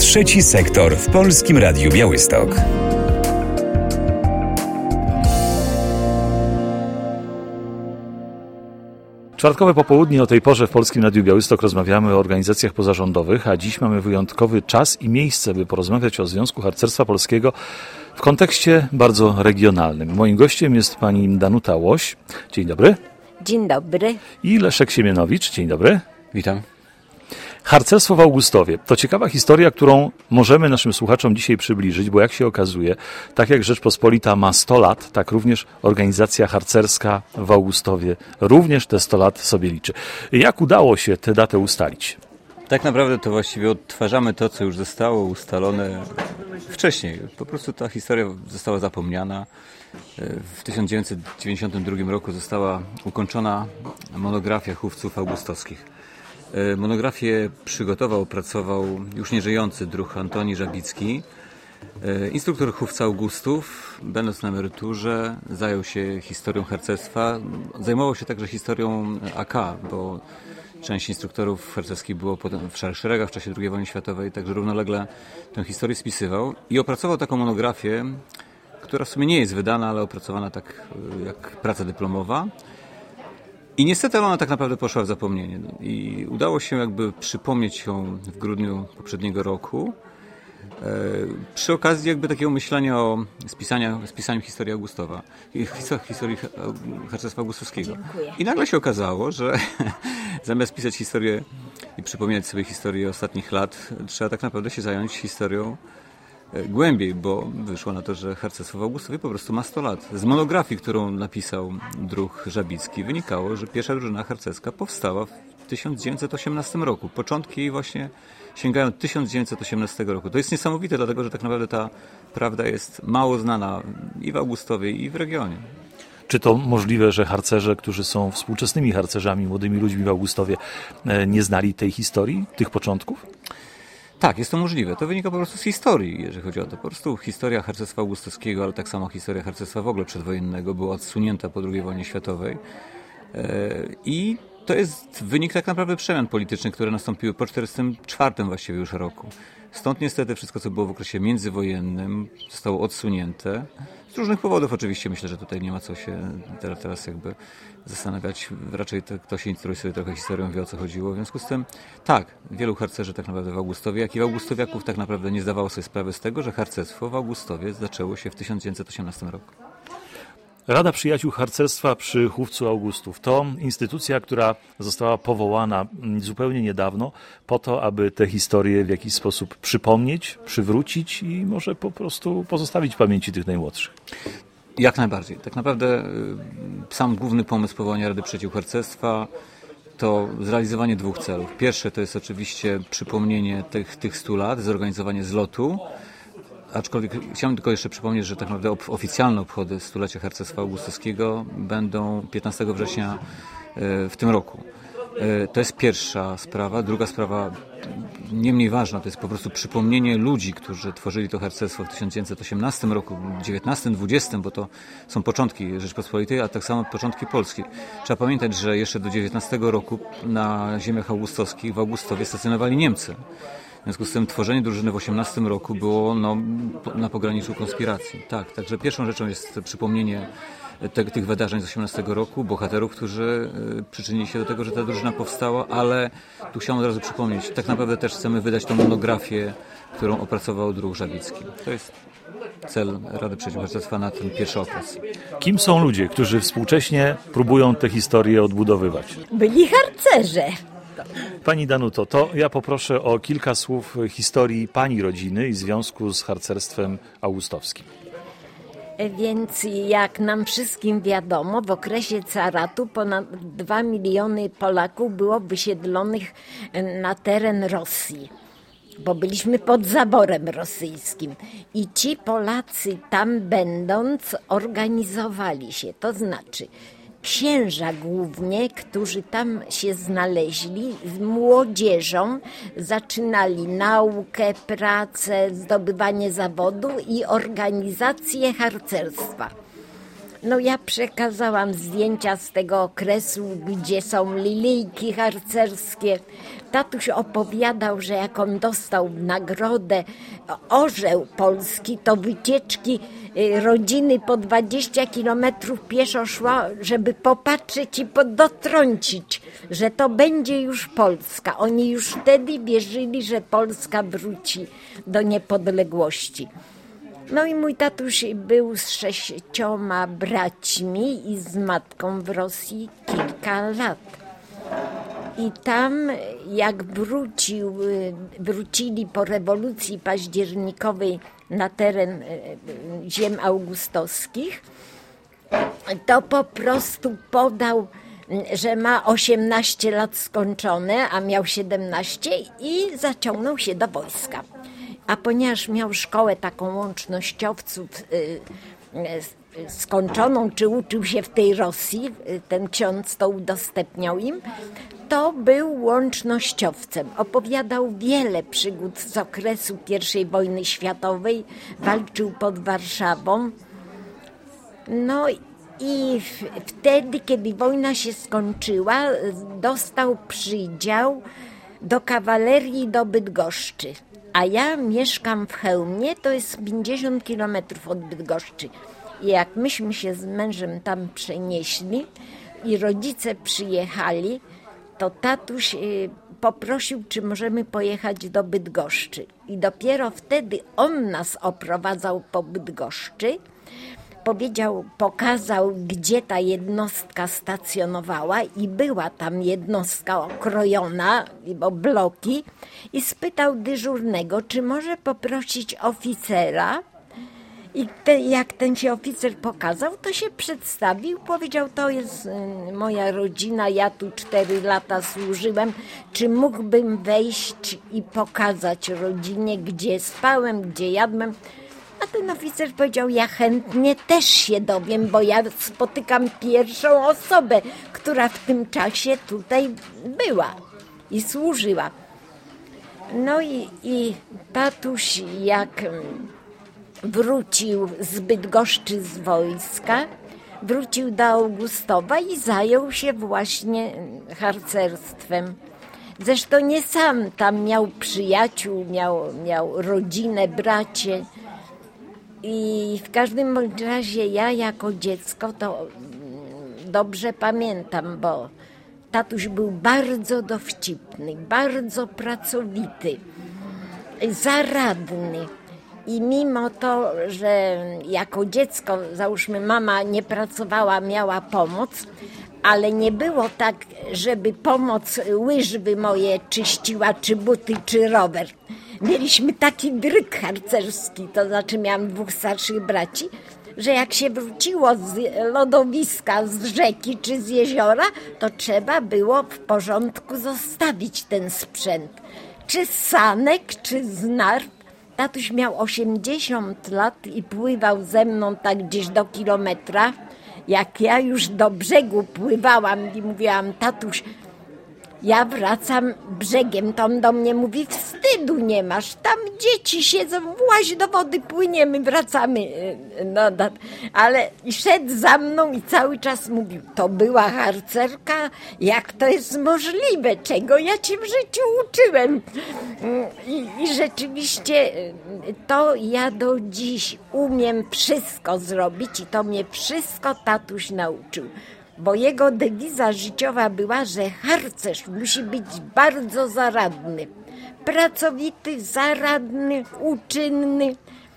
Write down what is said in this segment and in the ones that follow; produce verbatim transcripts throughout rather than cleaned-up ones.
Trzeci sektor w Polskim Radiu Białystok. Czwartkowe popołudnie o tej porze w Polskim Radiu Białystok rozmawiamy o organizacjach pozarządowych, a dziś mamy wyjątkowy czas i miejsce, by porozmawiać o Związku Harcerstwa Polskiego w kontekście bardzo regionalnym. Moim gościem jest pani Danuta Łoś. Dzień dobry. Dzień dobry. I Leszek Siemienowicz. Dzień dobry. Witam. Harcerstwo w Augustowie. To ciekawa historia, którą możemy naszym słuchaczom dzisiaj przybliżyć, bo jak się okazuje, tak jak Rzeczpospolita ma sto lat, tak również organizacja harcerska w Augustowie również te sto lat sobie liczy. Jak udało się tę datę ustalić? Tak naprawdę to właściwie odtwarzamy to, co już zostało ustalone wcześniej. Po prostu ta historia została zapomniana. W tysiąc dziewięćset dziewięćdziesiątym drugim roku została ukończona monografia chówców augustowskich. Monografię przygotował, opracował już nieżyjący druh Antoni Żabicki. Instruktor chówca Augustów, będąc na emeryturze, zajął się historią harcerstwa. Zajmował się także historią A K, bo część instruktorów harcerskich było potem w szarych szeregach w czasie drugiej wojny światowej, także równolegle tę historię spisywał i opracował taką monografię, która w sumie nie jest wydana, ale opracowana tak jak praca dyplomowa. I niestety ona tak naprawdę poszła w zapomnienie. I udało się jakby przypomnieć ją w grudniu poprzedniego roku. E, przy okazji jakby takiego myślenia o spisaniu, spisaniu historii Augustowa. Historii harcerstwa augustowskiego. Dziękuję. I nagle się okazało, że zamiast pisać historię i przypominać sobie historię ostatnich lat, trzeba tak naprawdę się zająć historią głębiej, bo wyszło na to, że harcerstwo w Augustowie po prostu ma sto lat. Z monografii, którą napisał druh Żabicki, wynikało, że pierwsza drużyna harcerska powstała w tysiąc dziewięćset osiemnastym roku. Początki jej właśnie sięgają tysiąc dziewięćset osiemnastego roku. To jest niesamowite, dlatego że tak naprawdę ta prawda jest mało znana i w Augustowie, i w regionie. Czy to możliwe, że harcerze, którzy są współczesnymi harcerzami, młodymi ludźmi w Augustowie, nie znali tej historii, tych początków? Tak, jest to możliwe. To wynika po prostu z historii, jeżeli chodzi o to. Po prostu historia harcerstwa augustowskiego, ale tak samo historia harcerstwa w ogóle przedwojennego była odsunięta po drugiej wojnie światowej. I to jest wynik tak naprawdę przemian politycznych, które nastąpiły po czterdziestym czwartym właściwie już roku. Stąd niestety wszystko, co było w okresie międzywojennym, zostało odsunięte. Z różnych powodów oczywiście. Myślę, że tutaj nie ma co się teraz, teraz jakby zastanawiać. Raczej to, kto się interesuje trochę historią, wie, o co chodziło. W związku z tym tak, wielu harcerzy tak naprawdę w Augustowie, jak i w Augustowiaków tak naprawdę nie zdawało sobie sprawy z tego, że harcerstwo w Augustowie zaczęło się w tysiąc dziewięćset osiemnastym roku. Rada Przyjaciół Harcerstwa przy Chówcu Augustów to instytucja, która została powołana zupełnie niedawno po to, aby te historie w jakiś sposób przypomnieć, przywrócić i może po prostu pozostawić w pamięci tych najmłodszych. Jak najbardziej. Tak naprawdę sam główny pomysł powołania Rady Przyjaciół Harcerstwa to zrealizowanie dwóch celów. Pierwsze to jest oczywiście przypomnienie tych, tych stu lat, zorganizowanie zlotu. Aczkolwiek chciałbym tylko jeszcze przypomnieć, że tak naprawdę oficjalne obchody stulecia harcerstwa augustowskiego będą piętnastego września w tym roku. To jest pierwsza sprawa. Druga sprawa, nie mniej ważna, to jest po prostu przypomnienie ludzi, którzy tworzyli to harcerstwo w tysiąc dziewięćset osiemnastym roku, dziewiętnastym, dwudziestym, bo to są początki Rzeczpospolitej, a tak samo początki Polski. Trzeba pamiętać, że jeszcze do dziewiętnastego roku na ziemiach augustowskich w Augustowie stacjonowali Niemcy. W związku z tym tworzenie drużyny w osiemnastym roku było no, na pograniczu konspiracji. Tak, także pierwszą rzeczą jest przypomnienie te, tych wydarzeń z osiemnastego roku, bohaterów, którzy y, przyczynili się do tego, że ta drużyna powstała, ale tu chciałem od razu przypomnieć, tak naprawdę też chcemy wydać tą monografię, którą opracował druh Żabicki. To jest cel Rady Przyjaciół Harcerstwa na ten pierwszy okres. Kim są ludzie, którzy współcześnie próbują tę historię odbudowywać? Byli harcerze. Pani Danuto, to ja poproszę o kilka słów historii pani rodziny i związku z harcerstwem augustowskim. Więc jak nam wszystkim wiadomo, w okresie caratu ponad dwa miliony Polaków było wysiedlonych na teren Rosji, bo byliśmy pod zaborem rosyjskim. I ci Polacy tam będąc organizowali się, to znaczy księża głównie, którzy tam się znaleźli, z młodzieżą zaczynali naukę, pracę, zdobywanie zawodu i organizację harcerstwa. No ja przekazałam zdjęcia z tego okresu, gdzie są lilijki harcerskie. Tatuś opowiadał, że jak on dostał nagrodę Orzeł Polski, to wycieczki rodziny po dwadzieścia kilometrów pieszo szła, żeby popatrzeć i dotrącić, że to będzie już Polska. Oni już wtedy wierzyli, że Polska wróci do niepodległości. No i mój tatuś był z sześcioma braćmi i z matką w Rosji kilka lat. I tam jak wrócił, wrócili po rewolucji październikowej na teren ziem augustowskich, to po prostu podał, że ma osiemnaście lat skończone, a miał siedemnaście i zaciągnął się do wojska. A ponieważ miał szkołę taką łącznościowców skończoną, czy uczył się w tej Rosji, ten ksiądz to udostępniał im, to był łącznościowcem. Opowiadał wiele przygód z okresu pierwszej wojny światowej, walczył pod Warszawą. No i wtedy, kiedy wojna się skończyła, dostał przydział do kawalerii do Bydgoszczy. A ja mieszkam w Chełmie, to jest pięćdziesiąt kilometrów od Bydgoszczy. I jak myśmy się z mężem tam przenieśli i rodzice przyjechali, to tatuś poprosił, czy możemy pojechać do Bydgoszczy. I dopiero wtedy on nas oprowadzał po Bydgoszczy. Powiedział, pokazał, gdzie ta jednostka stacjonowała i była tam jednostka okrojona, bo bloki, i spytał dyżurnego, czy może poprosić oficera. I te, jak ten się oficer pokazał, to się przedstawił, powiedział, to jest y, moja rodzina, ja tu cztery lata służyłem, czy mógłbym wejść i pokazać rodzinie, gdzie spałem, gdzie jadłem. A ten oficer powiedział, ja chętnie też się dowiem, bo ja spotykam pierwszą osobę, która w tym czasie tutaj była i służyła. No i, i tatuś jak wrócił z Bydgoszczy z wojska, wrócił do Augustowa i zajął się właśnie harcerstwem. Zresztą nie sam, tam miał przyjaciół, miał, miał rodzinę, bracie. I w każdym bądź razie ja jako dziecko to dobrze pamiętam, bo tatuś był bardzo dowcipny, bardzo pracowity, zaradny. I mimo to, że jako dziecko, załóżmy, mama nie pracowała, miała pomoc, ale nie było tak, żeby pomoc łyżwy moje czyściła, czy buty, czy rower. Mieliśmy taki dryk harcerski, to znaczy miałam dwóch starszych braci, że jak się wróciło z lodowiska, z rzeki czy z jeziora, to trzeba było w porządku zostawić ten sprzęt. Czy z sanek, czy z narw. Tatuś miał osiemdziesiąt lat i pływał ze mną tak gdzieś do kilometra. Jak ja już do brzegu pływałam i mówiłam, tatuś, ja wracam brzegiem, to on do mnie mówi, wstydu nie masz, tam dzieci siedzą, właź do wody, płyniemy, wracamy. No, no, ale szedł za mną i cały czas mówił, to była harcerka, jak to jest możliwe, czego ja cię w życiu uczyłem. I, i rzeczywiście to ja do dziś umiem wszystko zrobić i to mnie wszystko tatuś nauczył. Bo jego dewiza życiowa była, że harcerz musi być bardzo zaradny, pracowity, zaradny, uczynny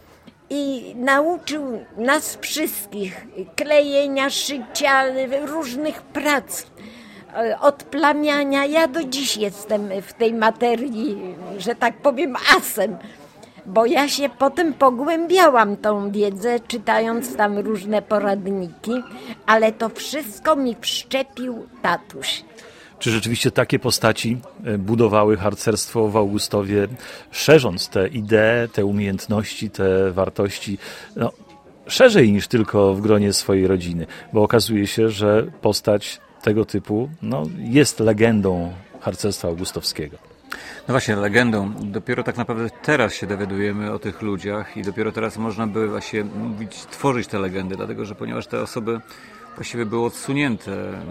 i nauczył nas wszystkich klejenia, szycia, różnych prac, odplamiania. Ja do dziś jestem w tej materii, że tak powiem, asem. Bo ja się potem pogłębiałam tą wiedzę, czytając tam różne poradniki, ale to wszystko mi wszczepił tatuś. Czy rzeczywiście takie postaci budowały harcerstwo w Augustowie, szerząc te idee, te umiejętności, te wartości, no, szerzej niż tylko w gronie swojej rodziny? Bo okazuje się, że postać tego typu no, jest legendą harcerstwa augustowskiego. No właśnie, legendą. Dopiero tak naprawdę teraz się dowiadujemy o tych ludziach i dopiero teraz można by właśnie mówić, tworzyć te legendy, dlatego że ponieważ te osoby właściwie były odsunięte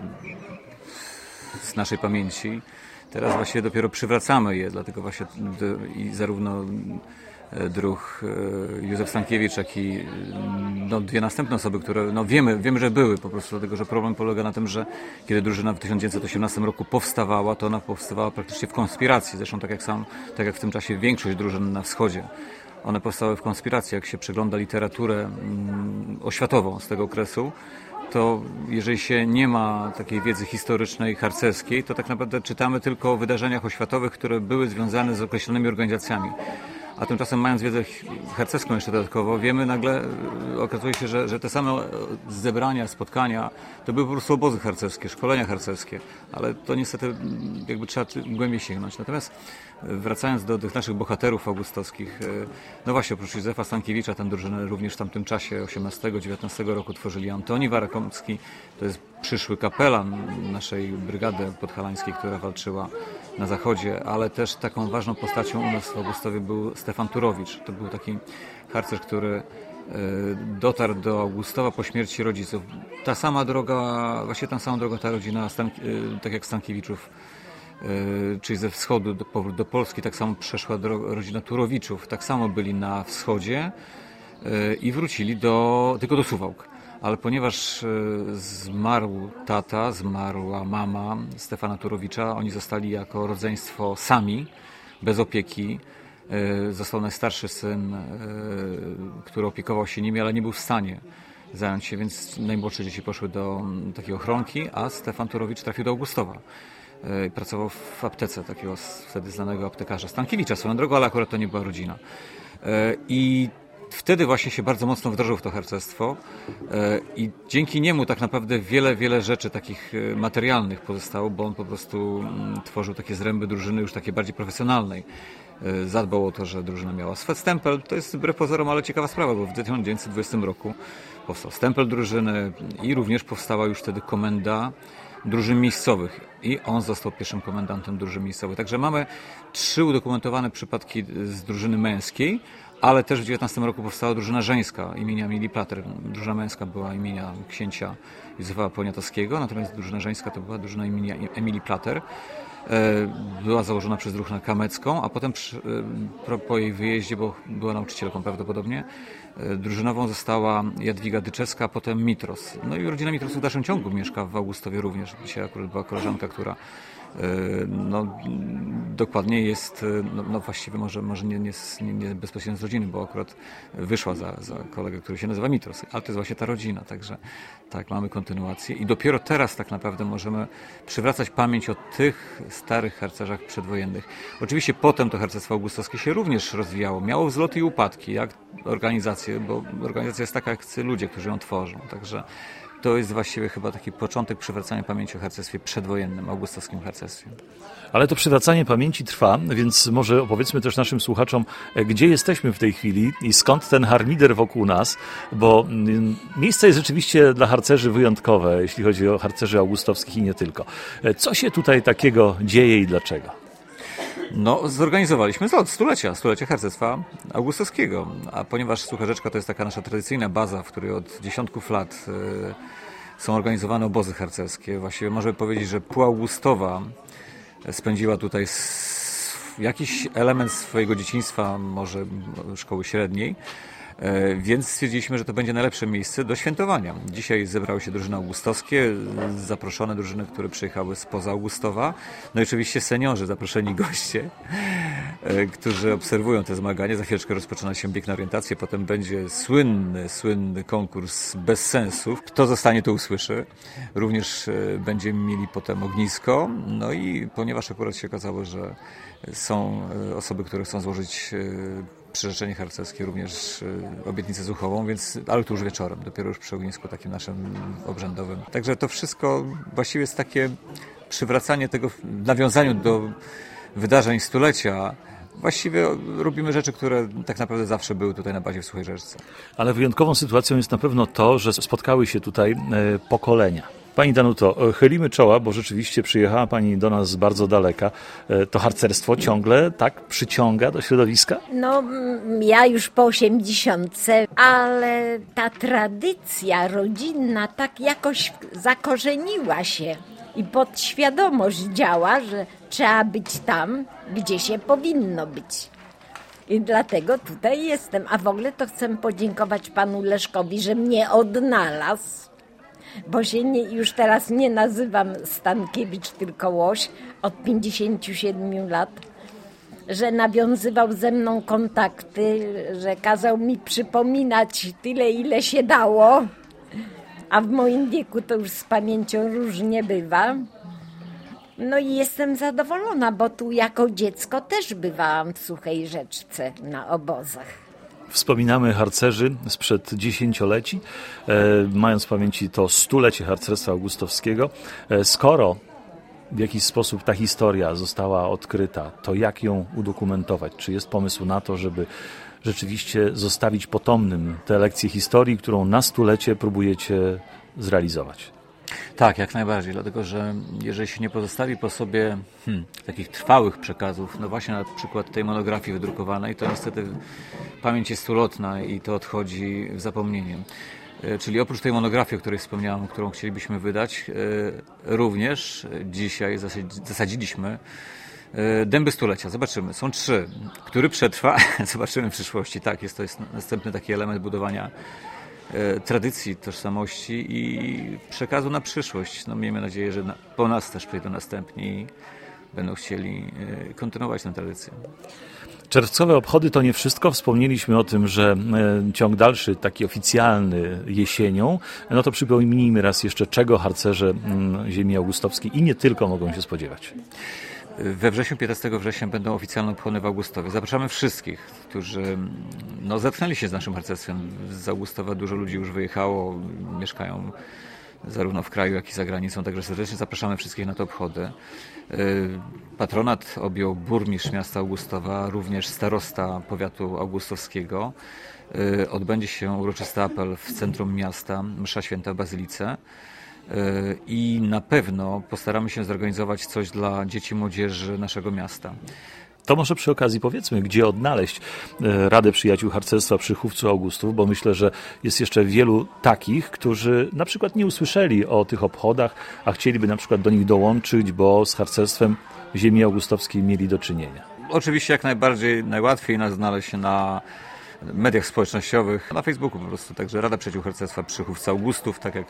z naszej pamięci, teraz właśnie dopiero przywracamy je, dlatego właśnie i zarówno druh Józef Stankiewicz, jak i no, dwie następne osoby, które no, wiemy, wiemy, że były po prostu, dlatego że problem polega na tym, że kiedy drużyna w tysiąc dziewięćset osiemnastym roku powstawała, to ona powstawała praktycznie w konspiracji, zresztą tak jak sam, tak jak w tym czasie większość drużyn na wschodzie. One powstały w konspiracji. Jak się przegląda literaturę mm, oświatową z tego okresu, to jeżeli się nie ma takiej wiedzy historycznej, harcerskiej, to tak naprawdę czytamy tylko o wydarzeniach oświatowych, które były związane z określonymi organizacjami. A tymczasem, mając wiedzę harcerską jeszcze dodatkowo, wiemy nagle, okazuje się, że, że te same zebrania, spotkania, to były po prostu obozy harcerskie, szkolenia harcerskie, ale to niestety jakby trzeba głębiej sięgnąć. Natomiast wracając do tych naszych bohaterów augustowskich, no właśnie, oprócz Józefa Stankiewicza, tę drużynę również w tamtym czasie, osiemnastego dziewiętnastego roku, tworzyli Antoni Warakomski, to jest przyszły kapelan naszej brygady podhalańskiej, która walczyła na zachodzie, ale też taką ważną postacią u nas w Augustowie był Stefan Turowicz. To był taki harcerz, który dotarł do Augustowa po śmierci rodziców. Ta sama droga, właśnie tą samą drogą ta rodzina, tak jak Stankiewiczów, czyli ze wschodu do, powrót do Polski, tak samo przeszła droga, rodzina Turowiczów, tak samo byli na wschodzie i wrócili do, tylko do Suwałk. Ale ponieważ zmarł tata, zmarła mama Stefana Turowicza, oni zostali jako rodzeństwo sami, bez opieki. Został najstarszy syn, który opiekował się nimi, ale nie był w stanie zająć się, więc najmłodsze dzieci poszły do takiej ochronki, a Stefan Turowicz trafił do Augustowa. Pracował w aptece takiego wtedy znanego aptekarza Stankiewicza swoją drogą, ale akurat to nie była rodzina. I wtedy właśnie się bardzo mocno wdrożył w to harcerstwo i dzięki niemu tak naprawdę wiele, wiele rzeczy takich materialnych pozostało, bo on po prostu tworzył takie zręby drużyny już takiej bardziej profesjonalnej. Zadbał o to, że drużyna miała swój stempel. To jest wbrew pozorom, ale ciekawa sprawa, bo w tysiąc dziewięćset dwudziestym roku powstał stempel drużyny i również powstała już wtedy komenda drużyn miejscowych i on został pierwszym komendantem drużyn miejscowych. Także mamy trzy udokumentowane przypadki z drużyny męskiej, ale też w dziewiętnastym roku powstała drużyna żeńska imienia Emilii Plater. Drużyna męska była imienia księcia Józefa Poniatowskiego, natomiast drużyna żeńska to była drużyna imienia Emilii Plater. Była założona przez drużynę kamecką, a potem przy, po jej wyjeździe, bo była nauczycielką prawdopodobnie, drużynową została Jadwiga Dyczewska, a potem Mitros. No i rodzina Mitrosów w dalszym ciągu mieszka w Augustowie również. Dzisiaj akurat była koleżanka, która no, dokładnie jest, no, no właściwie może, może nie, nie, nie bezpośrednio z rodziny, bo akurat wyszła za, za kolegę, który się nazywa Mitros, ale to jest właśnie ta rodzina, także tak, mamy kontynuację i dopiero teraz tak naprawdę możemy przywracać pamięć o tych starych harcerzach przedwojennych. Oczywiście potem to harcerstwo augustowskie się również rozwijało, miało wzloty i upadki, jak organizacje, bo organizacja jest taka jak ludzie, którzy ją tworzą, także to jest właściwie chyba taki początek przywracania pamięci o harcerstwie przedwojennym, augustowskim harcerstwie. Ale to przywracanie pamięci trwa, więc może opowiedzmy też naszym słuchaczom, gdzie jesteśmy w tej chwili i skąd ten harmider wokół nas, bo miejsce jest rzeczywiście dla harcerzy wyjątkowe, jeśli chodzi o harcerzy augustowskich i nie tylko. Co się tutaj takiego dzieje i dlaczego? No, zorganizowaliśmy zlot stulecia, stulecia harcerstwa augustowskiego, a ponieważ Sucharzeczka to jest taka nasza tradycyjna baza, w której od dziesiątków lat y, są organizowane obozy harcerskie, właściwie możemy powiedzieć, że pół Augustowa spędziła tutaj s, jakiś element swojego dzieciństwa, może szkoły średniej, więc stwierdziliśmy, że to będzie najlepsze miejsce do świętowania. Dzisiaj zebrały się drużyny augustowskie, zaproszone drużyny, które przyjechały spoza Augustowa, no i oczywiście seniorzy, zaproszeni goście, którzy obserwują te zmagania. Za chwileczkę rozpoczyna się bieg na orientację, potem będzie słynny, słynny konkurs bez sensów. Kto zostanie, to usłyszy. Również będziemy mieli potem ognisko, no i ponieważ akurat się okazało, że są osoby, które chcą złożyć przyrzeczenie harcerskie, również obietnicę zuchową, więc, ale to już wieczorem, dopiero już przy ognisku takim naszym obrzędowym. Także to wszystko właściwie jest takie przywracanie tego w nawiązaniu do wydarzeń stulecia. Właściwie robimy rzeczy, które tak naprawdę zawsze były tutaj na bazie w Suchej Rzeczce. Ale wyjątkową sytuacją jest na pewno to, że spotkały się tutaj pokolenia. Pani Danuto, chylimy czoła, bo rzeczywiście przyjechała Pani do nas z bardzo daleka. To harcerstwo ciągle tak przyciąga do środowiska? No, ja już po osiemdziesiątce, ale ta tradycja rodzinna tak jakoś zakorzeniła się i podświadomość działa, że trzeba być tam, gdzie się powinno być. I dlatego tutaj jestem. A w ogóle to chcę podziękować panu Leszkowi, że mnie odnalazł, bo się nie, już teraz nie nazywam Stankiewicz, tylko Łoś od pięćdziesięciu siedmiu lat, że nawiązywał ze mną kontakty, że kazał mi przypominać tyle, ile się dało, a w moim wieku to już z pamięcią różnie bywa. No i jestem zadowolona, bo tu jako dziecko też bywałam w Suchej Rzeczce na obozach. Wspominamy harcerzy sprzed dziesięcioleci, e, mając w pamięci to stulecie harcerstwa augustowskiego. E, skoro w jakiś sposób ta historia została odkryta, to jak ją udokumentować? Czy jest pomysł na to, żeby rzeczywiście zostawić potomnym tę lekcję historii, którą na stulecie próbujecie zrealizować? Tak, jak najbardziej, dlatego że jeżeli się nie pozostawi po sobie hmm, takich trwałych przekazów, no właśnie na przykład tej monografii wydrukowanej, to niestety pamięć jest ulotna i to odchodzi w zapomnienie. Czyli oprócz tej monografii, o której wspomniałam, którą chcielibyśmy wydać, również dzisiaj zasadziliśmy dęby stulecia. Zobaczymy. Są trzy. Który przetrwa? Zobaczymy w przyszłości. Tak, jest to jest następny taki element budowania tradycji, tożsamości i przekazu na przyszłość. No, miejmy nadzieję, że na, po nas też przyjdą następni i będą chcieli kontynuować tę tradycję. Czerwcowe obchody to nie wszystko. Wspomnieliśmy o tym, że ciąg dalszy, taki oficjalny jesienią. No to przypomnijmy raz jeszcze, czego harcerze ziemi augustowskiej i nie tylko mogą się spodziewać. We wrześniu, piętnastego września będą oficjalne obchody w Augustowie. Zapraszamy wszystkich, którzy no, zetknęli się z naszym harcerstwem. Z Augustowa dużo ludzi już wyjechało, mieszkają zarówno w kraju, jak i za granicą, także serdecznie zapraszamy wszystkich na te obchody. Patronat objął burmistrz miasta Augustowa, również starosta powiatu augustowskiego. Odbędzie się uroczysty apel w centrum miasta, msza święta w Bazylice. I na pewno postaramy się zorganizować coś dla dzieci i młodzieży naszego miasta. To może przy okazji powiedzmy, gdzie odnaleźć Radę Przyjaciół Harcerstwa przy Chówcu Augustów, bo myślę, że jest jeszcze wielu takich, którzy na przykład nie usłyszeli o tych obchodach, a chcieliby na przykład do nich dołączyć, bo z harcerstwem ziemi augustowskiej mieli do czynienia. Oczywiście jak najbardziej, najłatwiej nas znaleźć na mediach społecznościowych, na Facebooku po prostu. Także Rada Przyjaciół Harcerstwa przy Chówcu Augustów, tak jak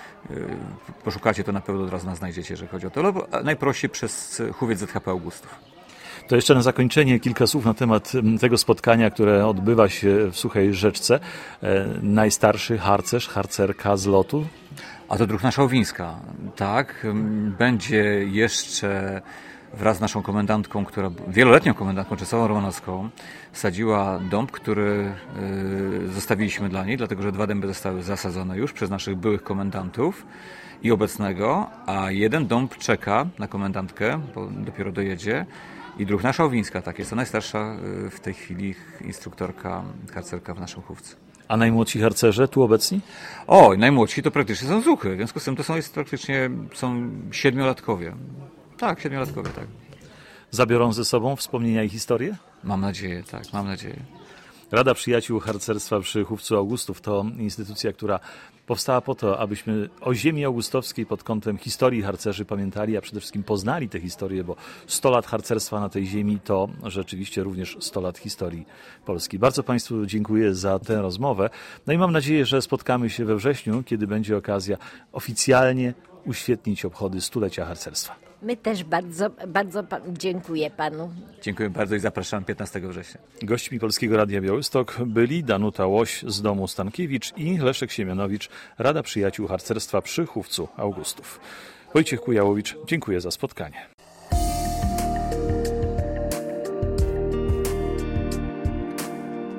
poszukacie, to na pewno od razu nas znajdziecie, jeżeli chodzi o to. Albo najprościej przez Chówiec Z H P Augustów. To jeszcze na zakończenie kilka słów na temat tego spotkania, które odbywa się w Suchej Rzeczce. Najstarszy harcerz, harcerka z lotu. A to Druhna Szałwińska. Tak, będzie jeszcze wraz z naszą komendantką, która wieloletnią komendantką Czesławą Romanowską, sadziła dąb, który y, zostawiliśmy dla niej, dlatego że dwa dęby zostały zasadzone już przez naszych byłych komendantów i obecnego, a jeden dąb czeka na komendantkę, bo dopiero dojedzie. I Druhna Szałwińska, tak, jest to najstarsza y, w tej chwili instruktorka, harcerka w naszym Chówcu. A najmłodsi harcerze tu obecni? O, najmłodsi to praktycznie są zuchy, w związku z tym to są jest praktycznie są siedmiolatkowie. Tak, siedmiolatkowie, tak. Zabiorą ze sobą wspomnienia i historie? Mam nadzieję, tak, mam nadzieję. Rada Przyjaciół Harcerstwa przy Chówcu Augustów to instytucja, która powstała po to, abyśmy o ziemi augustowskiej pod kątem historii harcerzy pamiętali, a przede wszystkim poznali tę historię, bo sto lat harcerstwa na tej ziemi to rzeczywiście również sto lat historii Polski. Bardzo Państwu dziękuję za tę rozmowę. No i mam nadzieję, że spotkamy się we wrześniu, kiedy będzie okazja oficjalnie uświetnić obchody stulecia harcerstwa. My też bardzo, bardzo pa- dziękuję panu. Dziękuję bardzo i zapraszam piętnastego września. Gośćmi Polskiego Radia Białystok byli Danuta Łoś z domu Stankiewicz i Leszek Siemianowicz, Rada Przyjaciół Harcerstwa przy Chówcu Augustów. Wojciech Kujałowicz, dziękuję za spotkanie.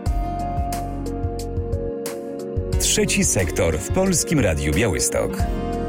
Trzeci sektor w Polskim Radiu Białystok.